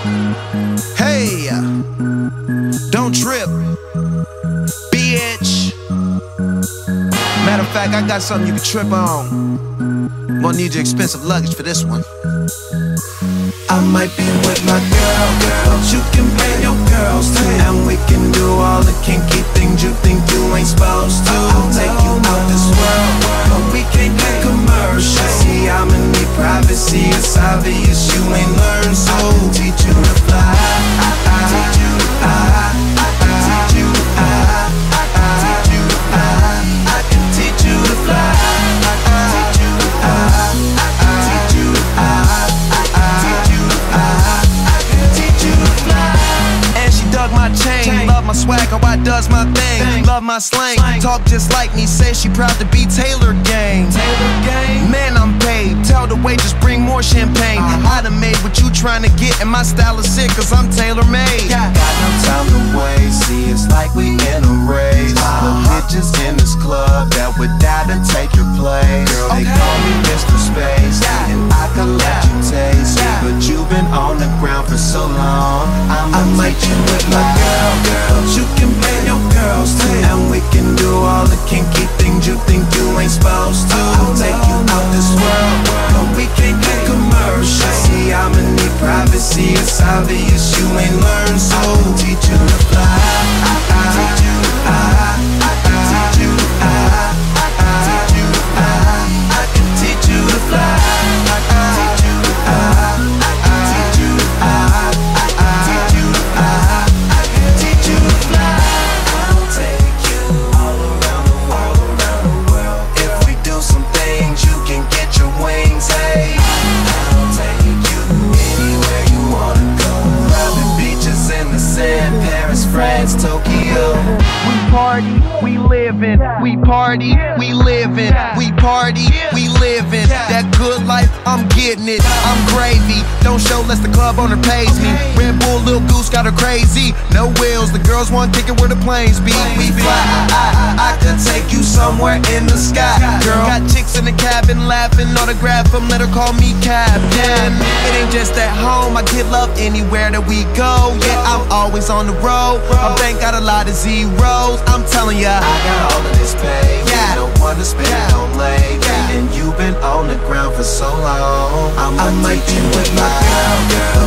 Hey, don't trip, bitch. Matter of fact, I got something you can trip on. Gonna need your expensive luggage for this one. I might be with my girl, but you can bring your girls too. And we can do all the kinky things you think you ain't supposed to. I'll take you out this world, but we can't get commercial. See, I'ma need privacy, it's obvious you ain't learned. So I can teach you to fly, teach you to fly, teach you to fly, teach you to fly. I can teach you to fly, teach you to fly, teach you to fly. My chain, love my swag, how I does my thing. Love my slang, talk just like me. Say she proud to be Taylor Gang. Man, I'm paid. Tell the waitress bring more champagne. I done made what you tryna get, and my style is sick, cause I'm tailor made. Got no time to waste. See, it's like we in a race. The bitches in this club that would die to take your place. Girl, they call me Mr. Space, and I can let you taste it. But you've been on the ground for so long, I might you with my girl, but you can bring your girls too. And we can do all the kinky things you think you ain't supposed to. I'll take you out this world, but we can't get commercial. See, I'ma need privacy, it's obvious you ain't learned. So I'll teach you to fly, teach you to fly, teach you to fly, teach you to fly. I can teach you to fly, teach you to fly, teach you to fly, teach you to fly. France, Tokyo. We party, we livin'. We party, we livin'. We party, we livin'. That good life, I'm getting it. I'm gravy. Don't show less the club owner pays me. Red Bull, Lil Goose got her crazy. No wheels, the girls want ticket where the planes be. We fly, I could take you somewhere in the sky. Girl, got chicks in the cabin laughing. Autograph them, let her call me Captain. It ain't just at home, I get love anywhere that we go. Yeah, I'm always on the road. My bank got a lot of zeros. I'm telling ya, I got all of this pay. Yeah, no one to spend it on late. And you've been on the ground for so long. I might be with my girl,